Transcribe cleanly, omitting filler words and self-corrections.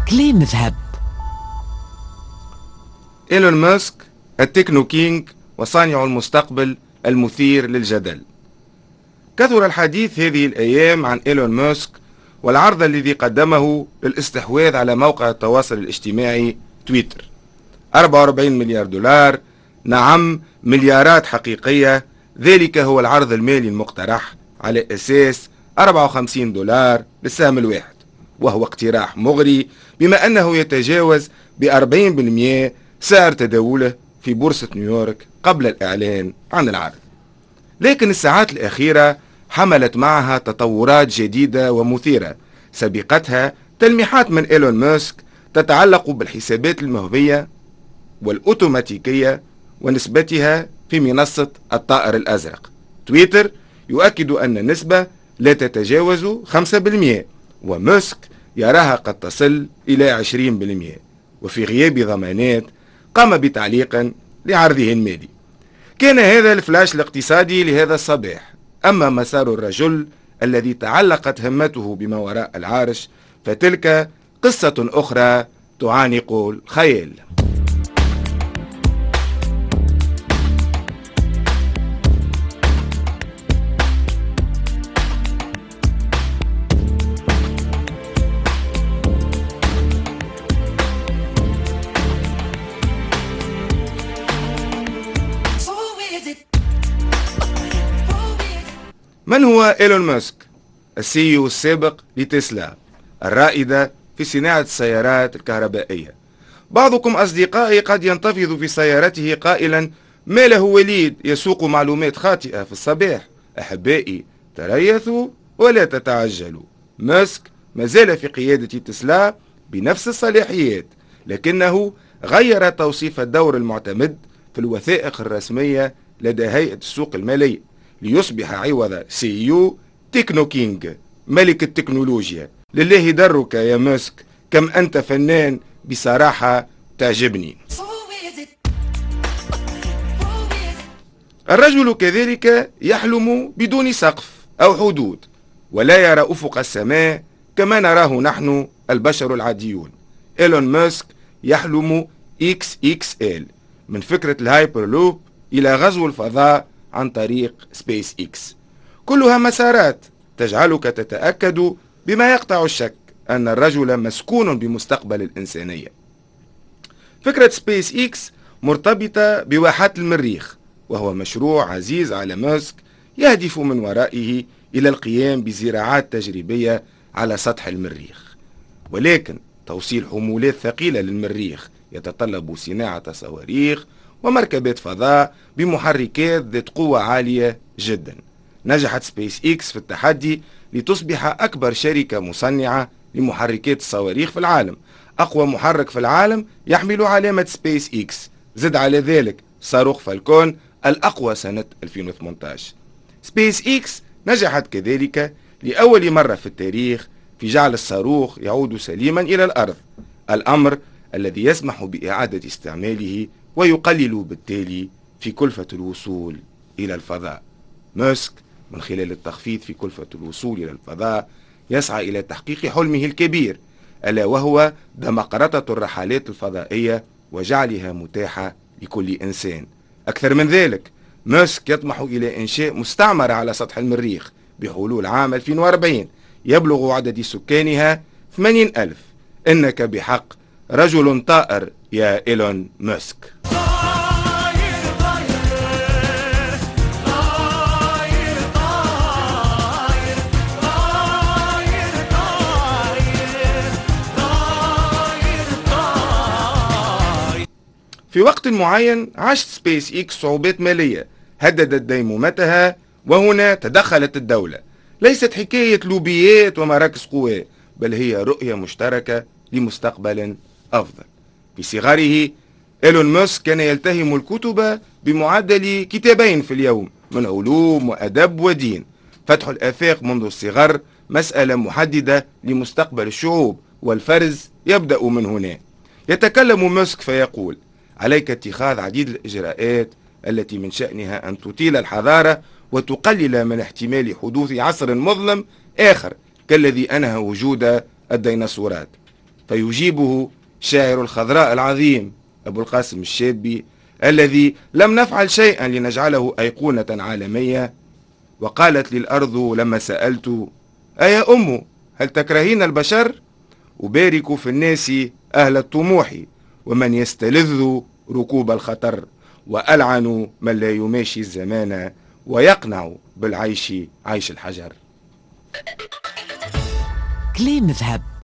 كلام ذهب. إيلون ماسك التكنو كينج وصانع المستقبل المثير للجدل. كثر الحديث هذه الأيام عن إيلون ماسك والعرض الذي قدمه للاستحواذ على موقع التواصل الاجتماعي تويتر. 44 مليار دولار، نعم مليارات حقيقية، ذلك هو العرض المالي المقترح على أساس 54 دولار للسهم الواحد، وهو اقتراح مغري بما أنه يتجاوز ب40% سعر تداوله في بورصة نيويورك قبل الإعلان عن العرض. لكن الساعات الأخيرة حملت معها تطورات جديدة ومثيرة سبقتها تلميحات من إيلون ماسك تتعلق بالحسابات المهوية والأوتوماتيكية ونسبتها في منصة الطائر الأزرق. تويتر يؤكد أن النسبة لا تتجاوز 5%، وماسك يراها قد تصل إلى 20%، وفي غياب ضمانات قام بتعليق لعرضه المالي. كان هذا الفلاش الاقتصادي لهذا الصباح. أما مسار الرجل الذي تعلقت همته بما وراء العرش فتلك قصة أخرى تعانق الخيال. من هو إيلون ماسك؟ السي او السابق لتسلا الرائدة في صناعة السيارات الكهربائية. بعضكم أصدقائي قد ينتفض في سيارته قائلا: ما له وليد يسوق معلومات خاطئة في الصباح. أحبائي، تريثوا ولا تتعجلوا. ماسك ما زال في قيادة تسلا بنفس الصلاحيات، لكنه غير توصيف الدور المعتمد في الوثائق الرسمية لدى هيئة السوق المالية ليصبح عوض CEO تكنو كينج، ملك التكنولوجيا. لله درك يا ماسك، كم أنت فنان، بصراحة تعجبني. الرجل كذلك يحلم بدون سقف أو حدود، ولا يرى أفق السماء كما نراه نحن البشر العاديون. إيلون ماسك يحلم XXL، من فكرة الهايبرلوب إلى غزو الفضاء عن طريق سبيس إكس. كلها مسارات تجعلك تتأكد بما يقطع الشك أن الرجل مسكون بمستقبل الإنسانية. فكرة سبيس إكس مرتبطة بواحات المريخ، وهو مشروع عزيز على ماسك يهدف من ورائه إلى القيام بزراعات تجريبية على سطح المريخ. ولكن توصيل حمولات ثقيلة للمريخ يتطلب صناعة صواريخ ومركبات فضاء بمحركات ذات قوة عالية جدا. نجحت سبيس إكس في التحدي لتصبح أكبر شركة مصنعة لمحركات الصواريخ في العالم. أقوى محرك في العالم يحمل علامة سبيس إكس. زد على ذلك صاروخ فالكون الأقوى سنة 2018. سبيس إكس نجحت كذلك لأول مرة في التاريخ في جعل الصاروخ يعود سليما إلى الأرض، الأمر الذي يسمح بإعادة استعماله ويقلل بالتالي في كلفة الوصول إلى الفضاء. ماسك من خلال التخفيض في كلفة الوصول إلى الفضاء يسعى إلى تحقيق حلمه الكبير، ألا وهو دمقرطة الرحلات الفضائية وجعلها متاحة لكل إنسان. أكثر من ذلك، ماسك يطمح إلى إنشاء مستعمرة على سطح المريخ بحلول عام 2040 يبلغ عدد سكانها 80,000. إنك بحق رجل طائر يا إيلون ماسك. في وقت معين عاشت سبيس إكس صعوبات مالية هددت ديمومتها، وهنا تدخلت الدولة. ليست حكاية لوبيات ومراكز قوى، بل هي رؤية مشتركة لمستقبل أفضل. في صغره إيلون ماسك كان يلتهم الكتب بمعدل كتابين في اليوم من علوم وأدب ودين. فتح الآفاق منذ الصغر مسألة محددة لمستقبل الشعوب، والفرز يبدأ من هنا. يتكلم ماسك فيقول: عليك اتخاذ عديد الإجراءات التي من شأنها أن تطيل الحضارة وتقلل من احتمال حدوث عصر مظلم آخر كالذي أنهى وجود الديناصورات. فيجيبه شاعر الخضراء العظيم أبو القاسم الشابي الذي لم نفعل شيئا لنجعله أيقونة عالمية. وقالت للأرض لما سألت: أيا أم هل تكرهين البشر؟ أبارك في الناس أهل الطموح ومن يستلذ ركوب الخطر، وألعن من لا يماشي الزمان ويقنع بالعيش عيش الحجر. كلام ذهب.